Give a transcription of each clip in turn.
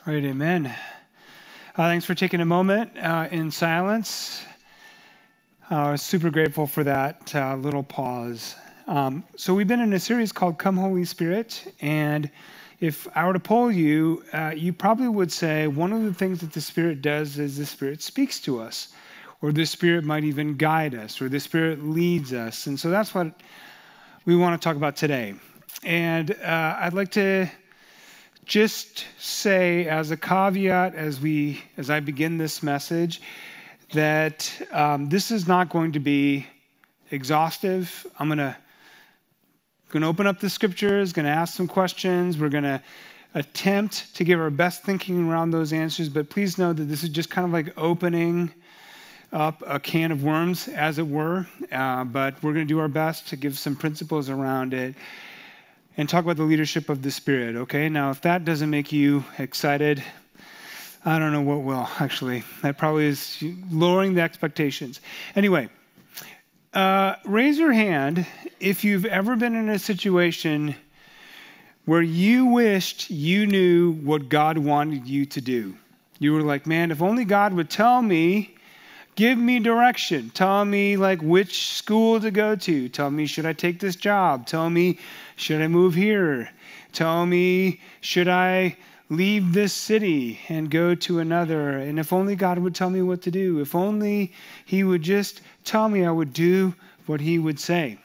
All right, amen. Thanks for taking a moment in silence. I was super grateful for that little pause. So we've been in a series called Come Holy Spirit, and if I were to poll you, you probably would say one of the things that the Spirit does is the Spirit speaks to us, or the Spirit might even guide us, or the Spirit leads us. And so that's what we want to talk about today. And I'd like to just say as a caveat as I begin this message that this is not going to be exhaustive. I'm going to open up the scriptures, going to ask some questions. We're going to attempt to give our best thinking around those answers, but please know that this is just kind of like opening up a can of worms, as it were, but we're going to do our best to give some principles around it and talk about the leadership of the Spirit, okay? Now, if that doesn't make you excited, I don't know what will, actually. That probably is lowering the expectations. Anyway, raise your hand if you've ever been in a situation where you wished you knew what God wanted you to do. You were like, man, if only God would tell me, give me direction. Tell me like which school to go to. Tell me, should I take this job? Tell me, should I move here? Tell me, should I leave this city and go to another? And if only God would tell me what to do. If only he would just tell me, I would do what he would say.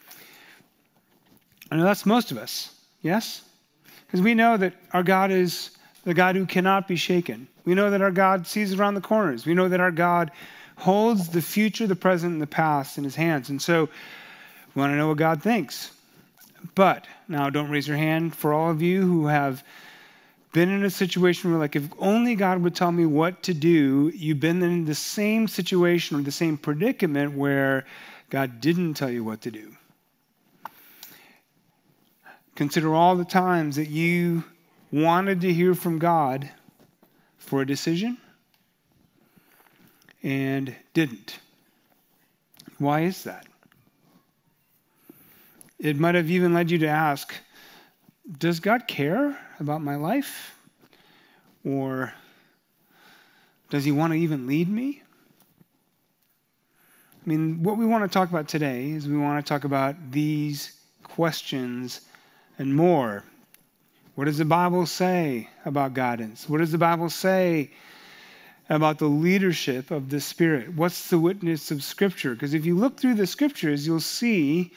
I know that's most of us, yes? Because we know that our God is the God who cannot be shaken. We know that our God sees around the corners. We know that our God holds the future, the present, and the past in his hands. And so we want to know what God thinks. But now don't raise your hand for all of you who have been in a situation where, like, if only God would tell me what to do, you've been in the same situation or the same predicament where God didn't tell you what to do. Consider all the times that you wanted to hear from God for a decision and didn't. Why is that? It might have even led you to ask, does God care about my life? Or does he want to even lead me? I mean, what we want to talk about today is we want to talk about these questions and more. What does the Bible say about guidance? What does the Bible say about the leadership of the Spirit? What's the witness of Scripture? Because if you look through the Scriptures, you'll see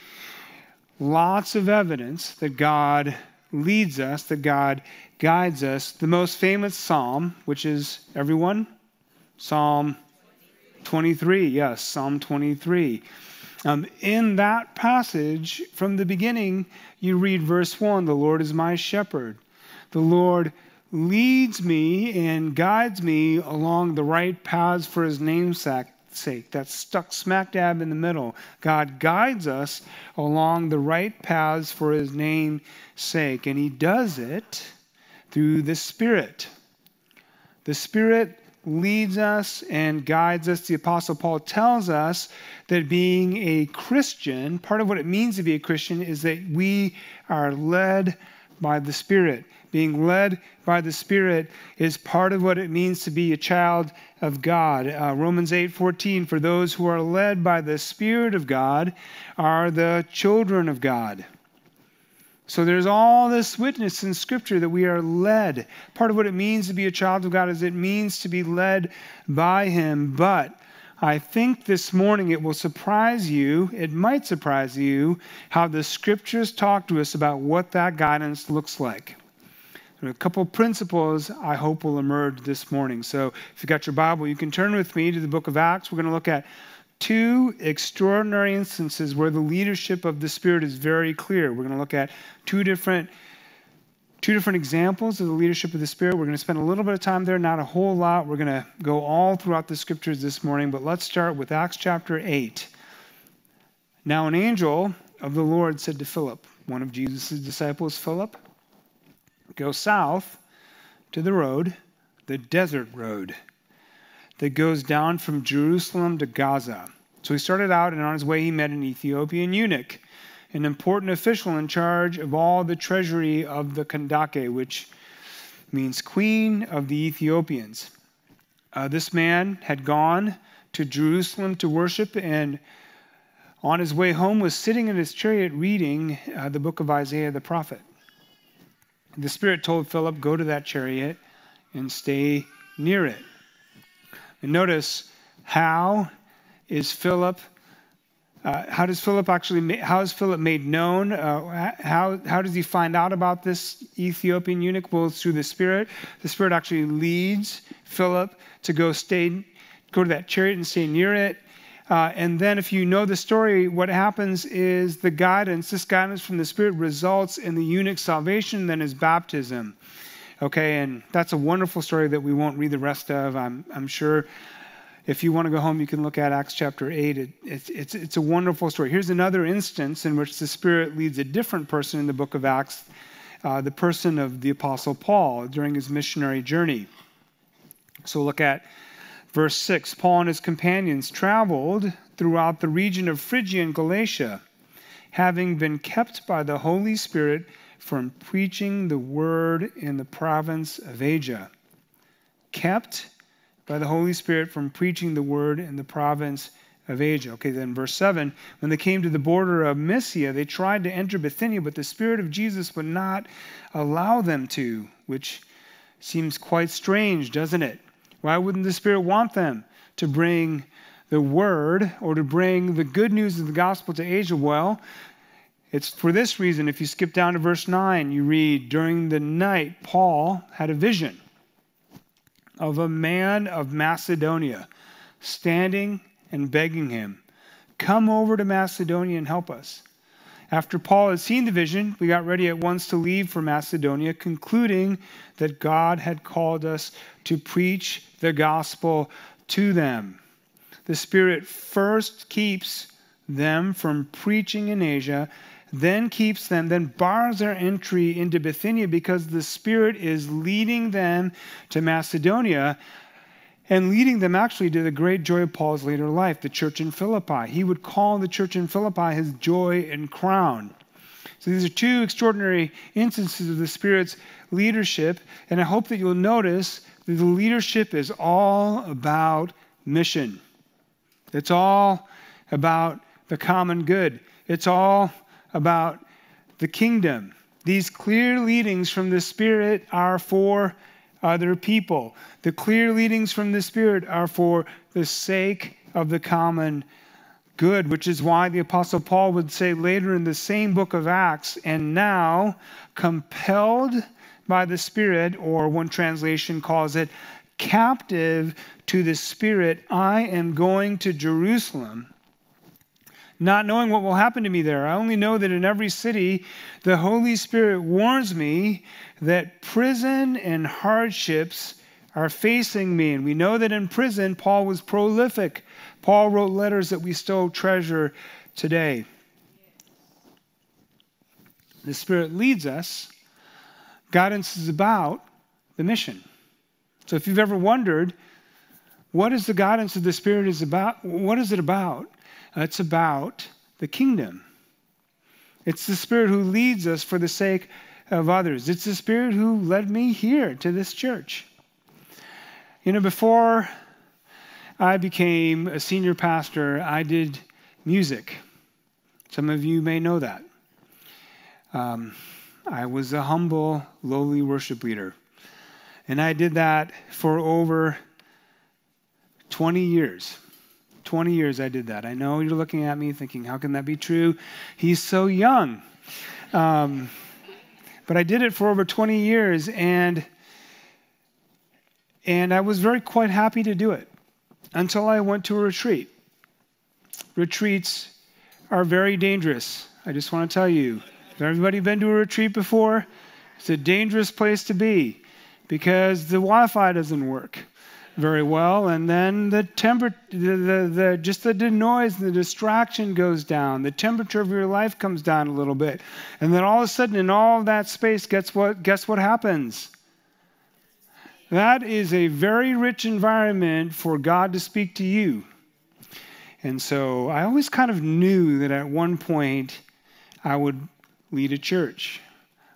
lots of evidence that God leads us, that God guides us. The most famous psalm, which is everyone? Psalm 23. Yes, Psalm 23. In that passage, from the beginning, you read verse 1, the Lord is my shepherd. The Lord leads me and guides me along the right paths for his name's sake. That's stuck smack dab in the middle. God guides us along the right paths for his name's sake, and he does it through the Spirit. The Spirit leads us and guides us. The Apostle Paul tells us that being a Christian, part of what it means to be a Christian is that we are led by the Spirit. Being led by the Spirit is part of what it means to be a child of God. Romans 8:14, for those who are led by the Spirit of God are the children of God. So there's all this witness in Scripture that we are led. Part of what it means to be a child of God is it means to be led by him. But I think this morning it will surprise you, it might surprise you, how the Scriptures talk to us about what that guidance looks like. There are a couple of principles I hope will emerge this morning. So if you got your Bible, you can turn with me to the book of Acts. We're going to look at two extraordinary instances where the leadership of the Spirit is very clear. We're going to look at two different examples of the leadership of the Spirit. We're going to spend a little bit of time there, not a whole lot. We're going to go all throughout the Scriptures this morning, but let's start with Acts chapter 8. Now an angel of the Lord said to Philip, one of Jesus' disciples, Philip, go south to the road, the desert road, that goes down from Jerusalem to Gaza. So he started out, and on his way he met an Ethiopian eunuch, an important official in charge of all the treasury of the Kandake, which means queen of the Ethiopians. This man had gone to Jerusalem to worship, and on his way home was sitting in his chariot reading the book of Isaiah the prophet. The Spirit told Philip, go to that chariot and stay near it. And notice, how is Philip made known? How does he find out about this Ethiopian eunuch? Well, it's through the Spirit. The Spirit actually leads Philip to go to that chariot and stay near it. And then if you know the story, what happens is this guidance from the Spirit results in the eunuch's salvation, then his baptism. Okay, and that's a wonderful story that we won't read the rest of. I'm sure if you want to go home, you can look at Acts chapter 8. It's a wonderful story. Here's another instance in which the Spirit leads a different person in the book of Acts, the person of the Apostle Paul during his missionary journey. So look at verse 6. Paul and his companions traveled throughout the region of Phrygia and Galatia, having been kept by the Holy Spirit from preaching the word in the province of Asia. Kept by the Holy Spirit from preaching the word in the province of Asia. Okay, then verse 7, when they came to the border of Mysia, they tried to enter Bithynia, but the Spirit of Jesus would not allow them to, which seems quite strange, doesn't it? Why wouldn't the Spirit want them to bring the word or to bring the good news of the gospel to Asia? Well, it's for this reason. If you skip down to verse 9, you read, during the night, Paul had a vision of a man of Macedonia standing and begging him, come over to Macedonia and help us. After Paul had seen the vision, we got ready at once to leave for Macedonia, concluding that God had called us to preach the gospel to them. The Spirit first keeps them from preaching in Asia, then bars their entry into Bithynia because the Spirit is leading them to Macedonia and leading them actually to the great joy of Paul's later life, the church in Philippi. He would call the church in Philippi his joy and crown. So these are two extraordinary instances of the Spirit's leadership, and I hope that you'll notice that the leadership is all about mission. It's all about the common good. It's all about the kingdom. These clear leadings from the Spirit are for other people. The clear leadings from the Spirit are for the sake of the common good, which is why the Apostle Paul would say later in the same book of Acts, and now compelled by the Spirit, or one translation calls it captive to the Spirit, I am going to Jerusalem, not knowing what will happen to me there. I only know that in every city, the Holy Spirit warns me that prison and hardships are facing me. And we know that in prison, Paul was prolific. Paul wrote letters that we still treasure today. The Spirit leads us. Guidance is about the mission. So if you've ever wondered, what is the guidance of the Spirit is about? What is it about? It's about the kingdom. It's the Spirit who leads us for the sake of others. It's the Spirit who led me here to this church. You know, before I became a senior pastor, I did music. Some of you may know that. I was a humble, lowly worship leader. And I did that for over 20 years. 20 years I did that. I know you're looking at me thinking, how can that be true? He's so young. But I did it for over 20 years, and I was quite happy to do it until I went to a retreat. Retreats are very dangerous. I just want to tell you. Has everybody been to a retreat before? It's a dangerous place to be because the Wi-Fi doesn't work very well, and then the noise, the distraction goes down. The temperature of your life comes down a little bit, and then all of a sudden, in all of that space, guess what happens? That is a very rich environment for God to speak to you. And so I always kind of knew that at one point I would lead a church.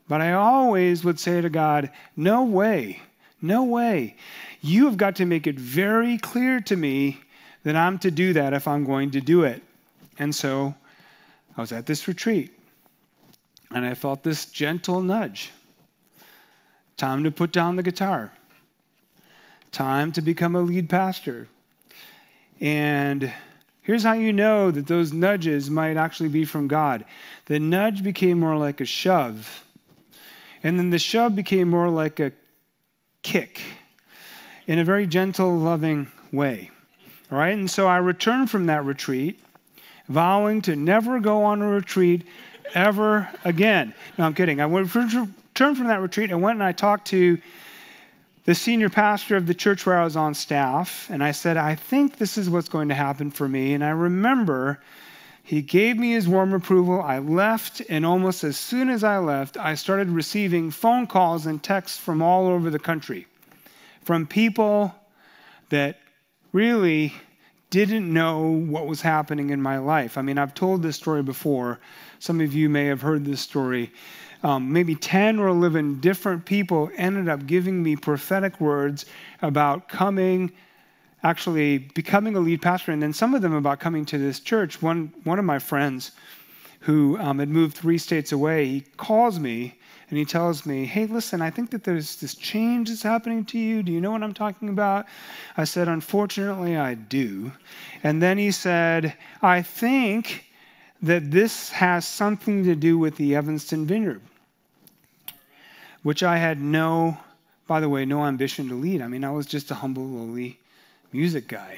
But I always would say to God, no way, no way. You have got to make it very clear to me that I'm to do that if I'm going to do it. And so I was at this retreat, and I felt this gentle nudge. Time to put down the guitar. Time to become a lead pastor. And here's how you know that those nudges might actually be from God. The nudge became more like a shove. And then the shove became more like a kick in a very gentle, loving way. All right? And so I returned from that retreat, vowing to never go on a retreat ever again. No, I'm kidding. I returned from that retreat and went and I talked to the senior pastor of the church where I was on staff. And I said, I think this is what's going to happen for me. And I remember he gave me his warm approval. I left, and almost as soon as I left, I started receiving phone calls and texts from all over the country, from people that really didn't know what was happening in my life. I mean, I've told this story before. Some of you may have heard this story. Maybe 10 or 11 different people ended up giving me prophetic words about actually becoming a lead pastor, and then some of them about coming to this church. One of my friends who had moved 3 states away, he calls me and he tells me, hey, listen, I think that there's this change that's happening to you. Do you know what I'm talking about? I said, unfortunately, I do. And then he said, I think that this has something to do with the Evanston Vineyard, which I had by the way, no ambition to lead. I mean, I was just a humble, lowly music guy.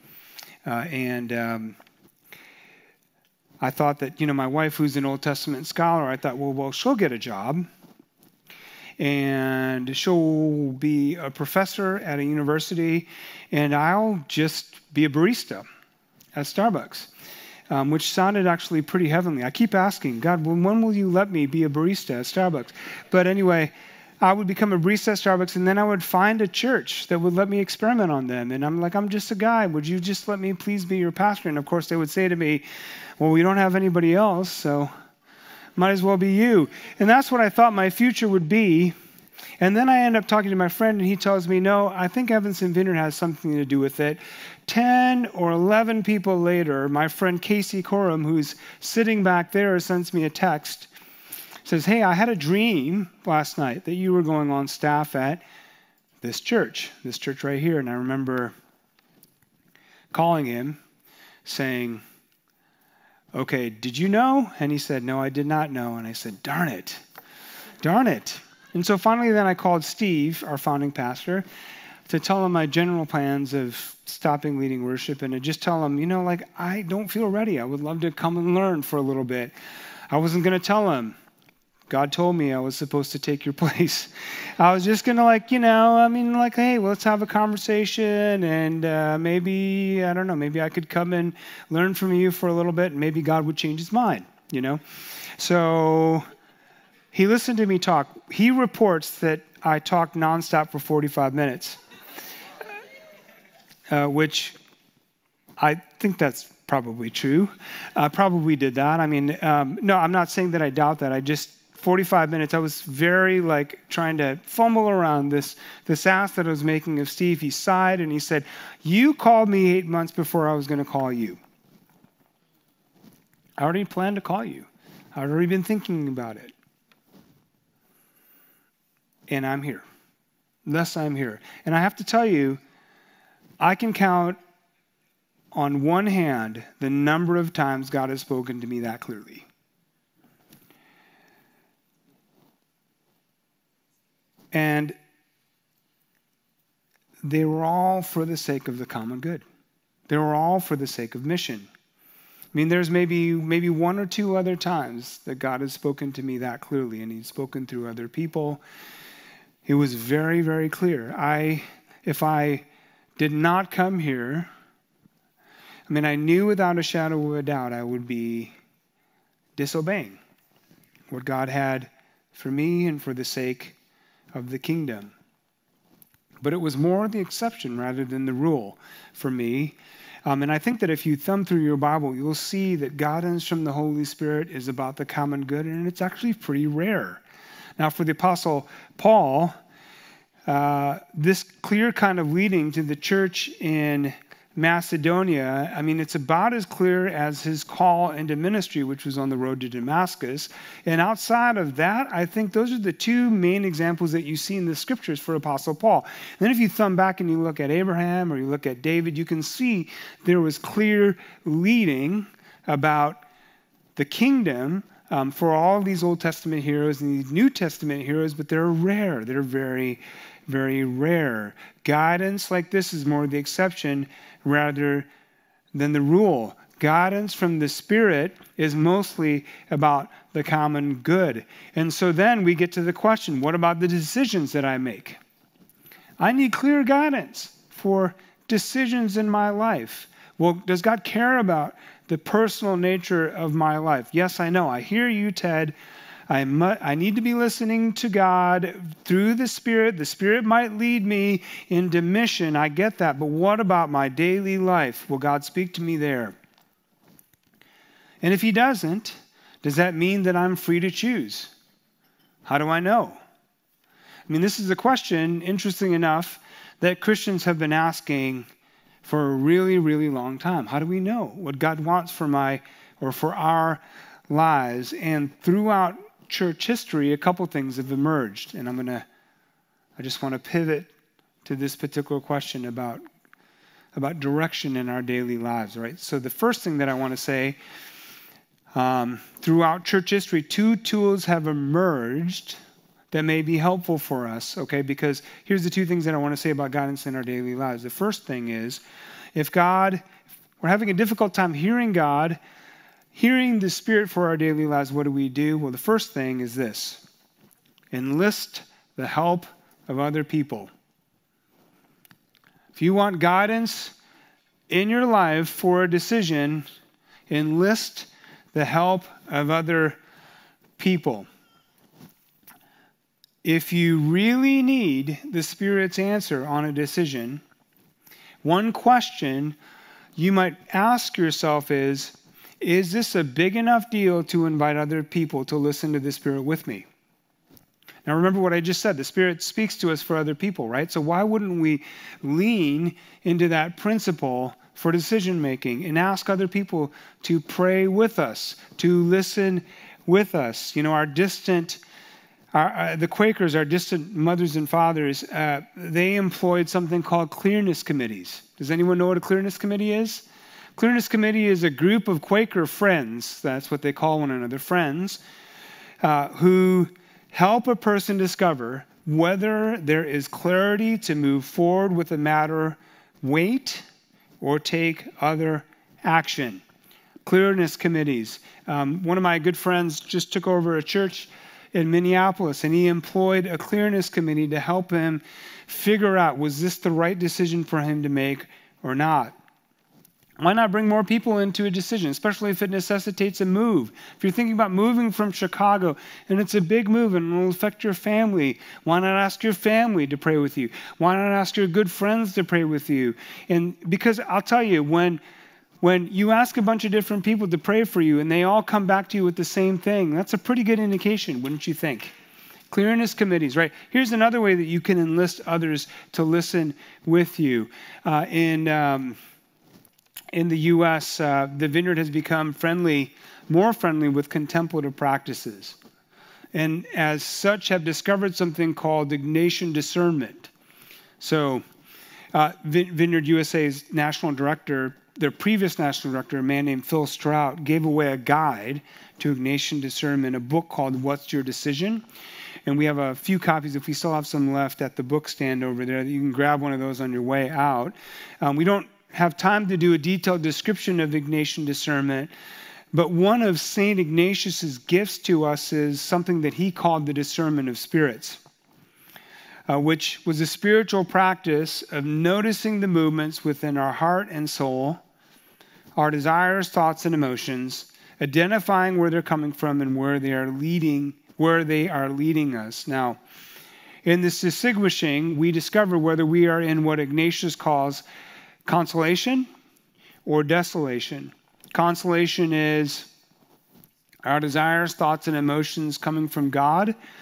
I thought that, my wife, who's an Old Testament scholar, I thought, well, she'll get a job. And she'll be a professor at a university, and I'll just be a barista at Starbucks, which sounded actually pretty heavenly. I keep asking, God, when will you let me be a barista at Starbucks? But anyway, I would become a barista at Starbucks, and then I would find a church that would let me experiment on them. And I'm like, I'm just a guy. Would you just let me please be your pastor? And of course, they would say to me, well, we don't have anybody else, so might as well be you. And that's what I thought my future would be. And then I end up talking to my friend, and he tells me, no, I think Evanston Vineyard has something to do with it. 10 or 11 people later, my friend Casey Coram, who's sitting back there, sends me a text. Says, hey, I had a dream last night that you were going on staff at this church right here. And I remember calling him saying, okay, did you know? And he said, no, I did not know. And I said, darn it. And so finally then I called Steve, our founding pastor, to tell him my general plans of stopping leading worship, and to just tell him, I don't feel ready. I would love to come and learn for a little bit. I wasn't going to tell him, God told me I was supposed to take your place. I was just going to hey, let's have a conversation, and maybe I could come and learn from you for a little bit, and maybe God would change his mind, So he listened to me talk. He reports that I talked nonstop for 45 minutes, which I think that's probably true. I probably did that. I mean, no, I'm not saying that I doubt that. 45 minutes, I was very trying to fumble around this ask that I was making of Steve. He sighed and he said, you called me 8 months before I was going to call you. I already planned to call you. I'd already been thinking about it. And I'm here. Thus I'm here. And I have to tell you, I can count on one hand the number of times God has spoken to me that clearly. And they were all for the sake of the common good. They were all for the sake of mission. I mean, there's maybe 1 or 2 other times that God has spoken to me that clearly, and he's spoken through other people. It was very, very clear. If I did not come here, I knew without a shadow of a doubt I would be disobeying what God had for me and for the sake of the kingdom. But it was more the exception rather than the rule for me. And I think that if you thumb through your Bible, you'll see that guidance from the Holy Spirit is about the common good, and it's actually pretty rare. Now, for the Apostle Paul, this clear kind of leading to the church in Macedonia, I mean, it's about as clear as his call into ministry, which was on the road to Damascus. And outside of that, I think those are the two main examples that you see in the scriptures for Apostle Paul. And then if you thumb back and you look at Abraham or you look at David, you can see there was clear leading about the kingdom for all these Old Testament heroes and these New Testament heroes, but they're rare. They're very, very rare. Guidance like this is more the exception rather than the rule. Guidance from the Spirit is mostly about the common good. And so then we get to the question, what about the decisions that I make? I need clear guidance for decisions in my life. Well, does God care about the personal nature of my life? Yes, I know. I hear you, Ted. I need to be listening to God through the Spirit. The Spirit might lead me into mission. I get that. But what about my daily life? Will God speak to me there? And if he doesn't, does that mean that I'm free to choose? How do I know? I mean, this is a question, interesting enough, that Christians have been asking for a really, really long time. How do we know what God wants for our lives? And throughout church history, a couple things have emerged. And I just want to pivot to this particular question about direction in our daily lives, right? So the first thing that I want to say, throughout church history, two tools have emerged that may be helpful for us, okay? Because here's the two things that I want to say about guidance in our daily lives. The first thing is, if we're having a difficult time hearing God, hearing the Spirit for our daily lives, what do? Well, the first thing is this: enlist the help of other people. If you want guidance in your life for a decision, enlist the help of other people. If you really need the Spirit's answer on a decision, one question you might ask yourself is this a big enough deal to invite other people to listen to the Spirit with me? Now remember what I just said, the Spirit speaks to us for other people, right? So why wouldn't we lean into that principle for decision making and ask other people to pray with us, to listen with us? You know, the Quakers, our distant mothers and fathers, they employed something called clearness committees. Does anyone know what a clearness committee is? Clearness committee is a group of Quaker friends, that's what they call one another, friends, who help a person discover whether there is clarity to move forward with a matter, wait, or take other action. Clearness committees. One of my good friends just took over a church in Minneapolis, and he employed a clearness committee to help him figure out, was this the right decision for him to make or not? Why not bring more people into a decision, especially if it necessitates a move? If you're thinking about moving from Chicago and it's a big move and it will affect your family, why not ask your family to pray with you? Why not ask your good friends to pray with you? And because I'll tell you, when you ask a bunch of different people to pray for you and they all come back to you with the same thing, that's a pretty good indication, wouldn't you think? Clearness committees, right? Here's another way that you can enlist others to listen with you. In the U.S., the Vineyard has become more friendly with contemplative practices. And as such have discovered something called Ignatian discernment. So Vineyard USA's national director, their previous national director, a man named Phil Strout, gave away a guide to Ignatian discernment, a book called What's Your Decision? And we have a few copies, if we still have some left, at the book stand over there. You can grab one of those on your way out. We don't have time to do a detailed description of Ignatian discernment, but one of St. Ignatius's gifts to us is something that he called the discernment of spirits, which was a spiritual practice of noticing the movements within our heart and soul, our desires, thoughts, and emotions, identifying where they're coming from and where they are leading us. Now, in this distinguishing, we discover whether we are in what Ignatius calls consolation or desolation. Consolation is our desires, thoughts, and emotions coming from God.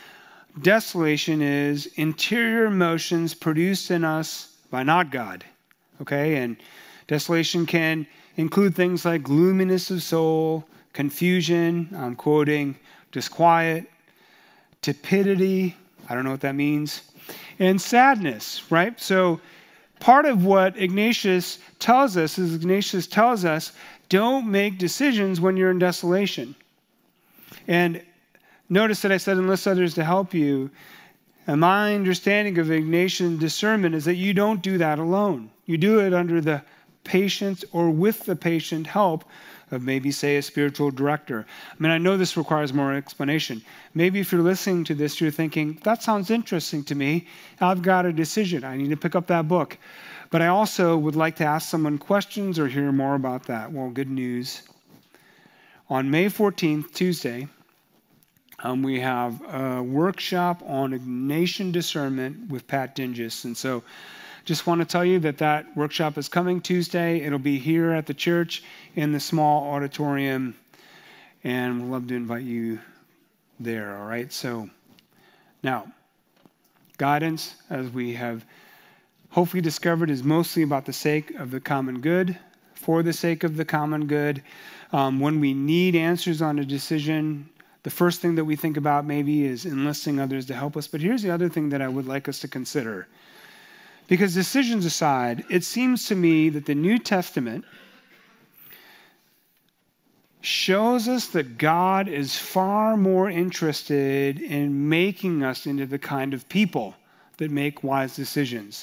desolation is interior emotions produced in us by not God. Okay? And desolation can include things like gloominess of soul, confusion, I'm quoting, disquiet, tepidity, I don't know what that means, and sadness, right? So part of what Ignatius tells us is don't make decisions when you're in desolation. And notice that I said, enlist others to help you. And my understanding of Ignatian discernment is that you don't do that alone. You do it under the patient or with the patient help of maybe, say, a spiritual director. I mean, I know this requires more explanation. Maybe if you're listening to this, you're thinking, that sounds interesting to me. I've got a decision. I need to pick up that book. But I also would like to ask someone questions or hear more about that. Well, good news. On May 14th, Tuesday, we have a workshop on Ignatian discernment with Pat Dinges. And so just want to tell you that workshop is coming Tuesday. It'll be here at the church in the small auditorium, and we'd love to invite you there, all right? So now, guidance, as we have hopefully discovered, is mostly about the sake of the common good, for the sake of the common good. When we need answers on a decision, the first thing that we think about maybe is enlisting others to help us. But here's the other thing that I would like us to consider. Because decisions aside, it seems to me that the New Testament shows us that God is far more interested in making us into the kind of people that make wise decisions,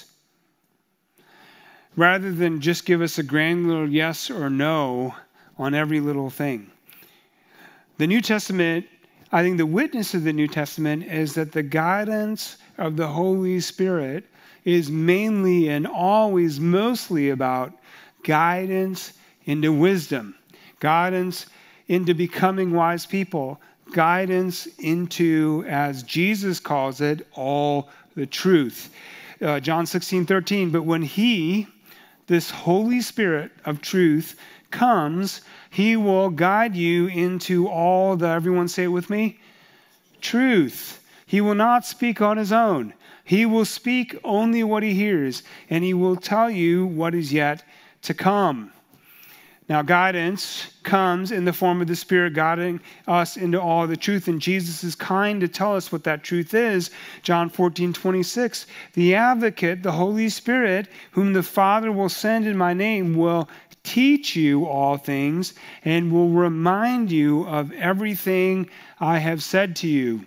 rather than just give us a granular yes or no on every little thing. The New Testament, I think the witness of the New Testament is that the guidance of the Holy Spirit is mainly and always mostly about guidance into wisdom, guidance into becoming wise people, guidance into, as Jesus calls it, all the truth. John 16:13, but when he, this Holy Spirit of truth, comes, he will guide you into all the, everyone say it with me, truth. He will not speak on his own. He will speak only what he hears, and he will tell you what is yet to come. Now, guidance comes in the form of the Spirit guiding us into all the truth, and Jesus is kind to tell us what that truth is. John 14:26, the advocate, the Holy Spirit, whom the Father will send in my name, will teach you all things and will remind you of everything I have said to you.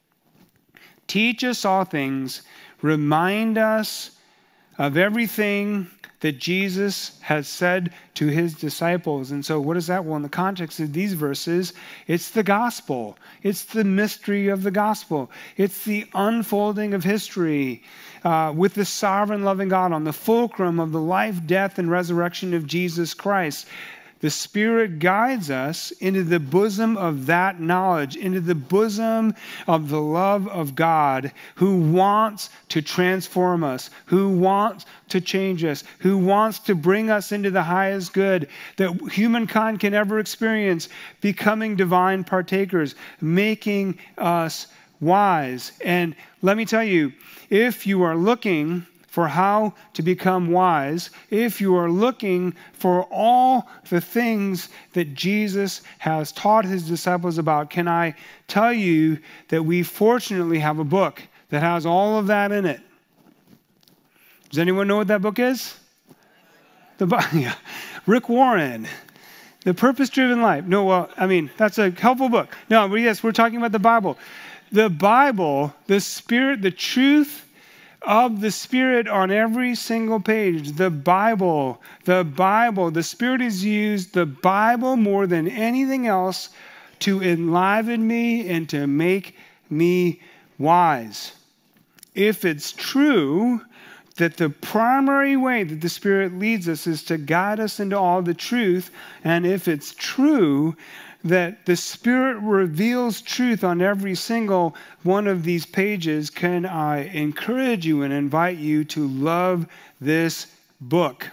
Teach us all things, remind us of everything that Jesus has said to his disciples. And so what is that? Well, in the context of these verses, it's the gospel. It's the mystery of the gospel. It's the unfolding of history with the sovereign loving God on the fulcrum of the life, death, and resurrection of Jesus Christ. The Spirit guides us into the bosom of that knowledge, into the bosom of the love of God, who wants to transform us, who wants to change us, who wants to bring us into the highest good that humankind can ever experience, becoming divine partakers, making us wise. And let me tell you, if you are looking for how to become wise, if you are looking for all the things that Jesus has taught his disciples about, can I tell you that we fortunately have a book that has all of that in it? Does anyone know what that book is? Rick Warren, The Purpose-Driven Life. No, well, I mean, that's a helpful book. No, but yes, we're talking about the Bible. The Bible, the Spirit, the truth of the Spirit on every single page. The Bible. The Spirit has used the Bible more than anything else to enliven me and to make me wise. If it's true that the primary way that the Spirit leads us is to guide us into all the truth, and if it's true that the Spirit reveals truth on every single one of these pages, can I encourage you and invite you to love this book?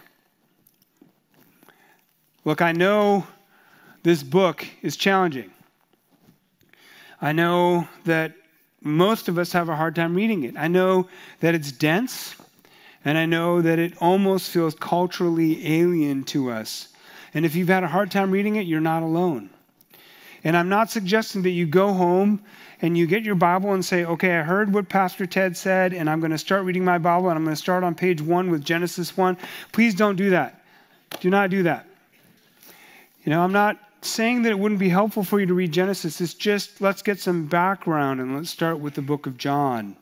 Look, I know this book is challenging. I know that most of us have a hard time reading it. I know that it's dense, and I know that it almost feels culturally alien to us. And if you've had a hard time reading it, you're not alone. And I'm not suggesting that you go home and you get your Bible and say, okay, I heard what Pastor Ted said, and I'm going to start reading my Bible, and I'm going to start on page 1 with Genesis 1. Please don't do that. Do not do that. I'm not saying that it wouldn't be helpful for you to read Genesis. It's just, let's get some background, and let's start with the book of John.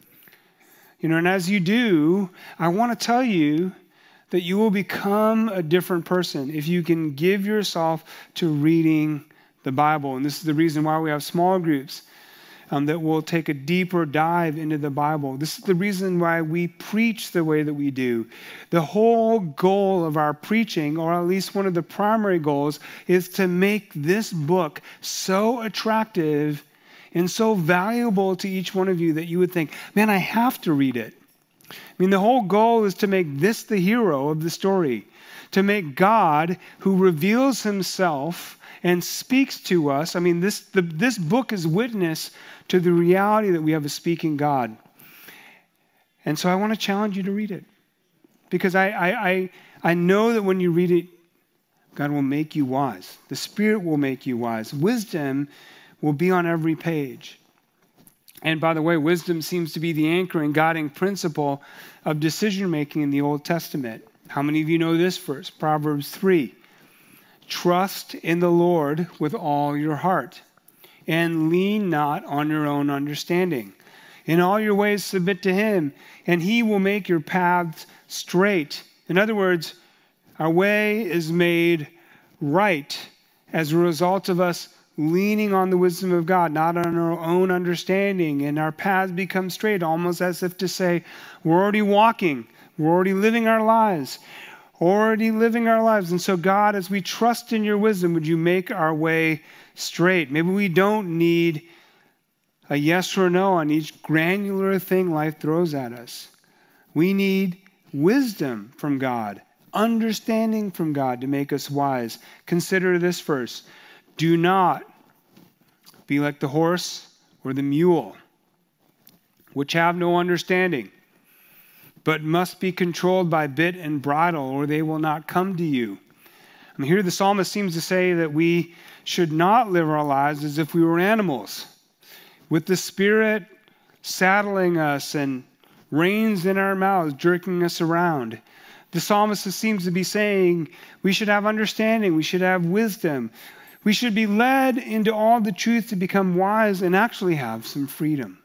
And as you do, I want to tell you that you will become a different person if you can give yourself to reading the Bible. And this is the reason why we have small groups that will take a deeper dive into the Bible. This is the reason why we preach the way that we do. The whole goal of our preaching, or at least one of the primary goals, is to make this book so attractive and so valuable to each one of you that you would think, man, I have to read it. The whole goal is to make this the hero of the story, to make God, who reveals himself and speaks to us. This book is witness to the reality that we have a speaking God. And so I want to challenge you to read it. Because I know that when you read it, God will make you wise. The Spirit will make you wise. Wisdom will be on every page. And by the way, wisdom seems to be the anchoring, guiding principle of decision-making in the Old Testament. How many of you know this verse? Proverbs 3. Trust in the Lord with all your heart, and lean not on your own understanding. In all your ways submit to him, and he will make your paths straight. In other words, our way is made right as a result of us leaning on the wisdom of God, not on our own understanding, and our paths become straight, almost as if to say, we're already walking, we're already living our lives. And so God, as we trust in your wisdom, would you make our way straight? Maybe we don't need a yes or no on each granular thing life throws at us. We need wisdom from God, understanding from God to make us wise. Consider this verse. Do not be like the horse or the mule, which have no understanding, but must be controlled by bit and bridle, or they will not come to you. Here the psalmist seems to say that we should not live our lives as if we were animals, with the Spirit saddling us and reins in our mouths, jerking us around. The psalmist seems to be saying we should have understanding, we should have wisdom, we should be led into all the truth to become wise and actually have some freedom.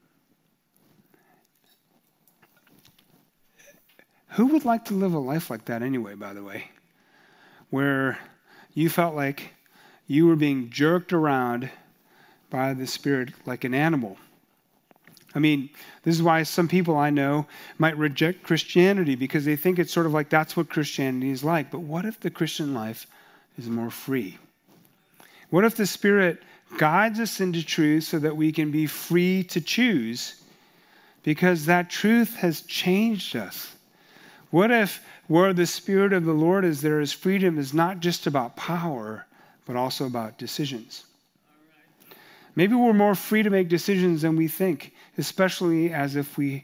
Who would like to live a life like that anyway, by the way? Where you felt like you were being jerked around by the Spirit like an animal. This is why some people I know might reject Christianity, because they think it's sort of like that's what Christianity is like. But what if the Christian life is more free? What if the Spirit guides us into truth so that we can be free to choose, because that truth has changed us? What if where the Spirit of the Lord is, there is freedom is not just about power, but also about decisions? Maybe we're more free to make decisions than we think, especially as we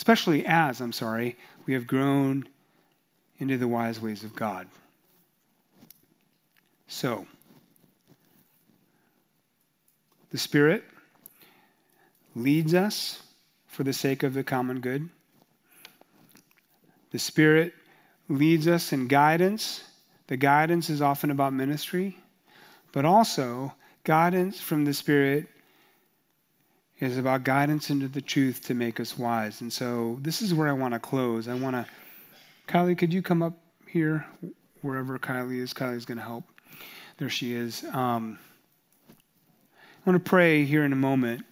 have grown into the wise ways of God. So, the Spirit leads us for the sake of the common good. The Spirit leads us in guidance. The guidance is often about ministry, but also guidance from the Spirit is about guidance into the truth to make us wise. And so this is where I want to close. Kylie, could you come up here, wherever Kylie is? Kylie's going to help. There she is. I want to pray here in a moment.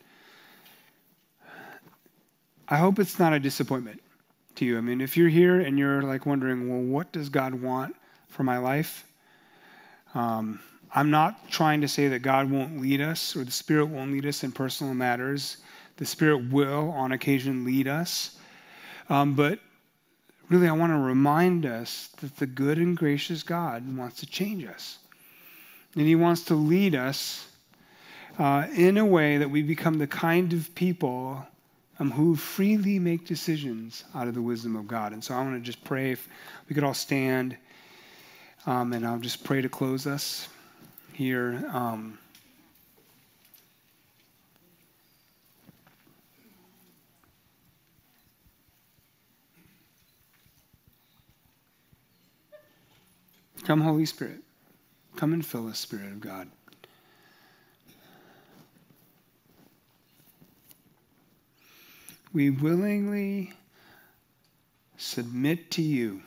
I hope it's not a disappointment to you. If you're here and you're like wondering, well, what does God want for my life? I'm not trying to say that God won't lead us or the Spirit won't lead us in personal matters. The Spirit will, on occasion, lead us. But really, I want to remind us that the good and gracious God wants to change us. And he wants to lead us in a way that we become the kind of people who freely make decisions out of the wisdom of God. And so I want to just pray if we could all stand, and I'll just pray to close us here. Come, Holy Spirit. Come and fill us, Spirit of God. We willingly submit to you.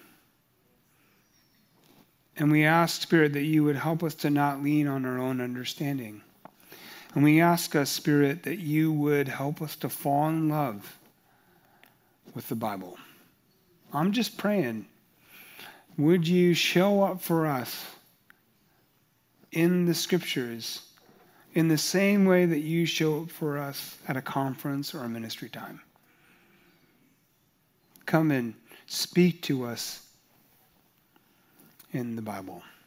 And we ask, Spirit, that you would help us to not lean on our own understanding. And we ask us, Spirit, that you would help us to fall in love with the Bible. I'm just praying. Would you show up for us in the Scriptures in the same way that you show up for us at a conference or a ministry time? Come and speak to us in the Bible.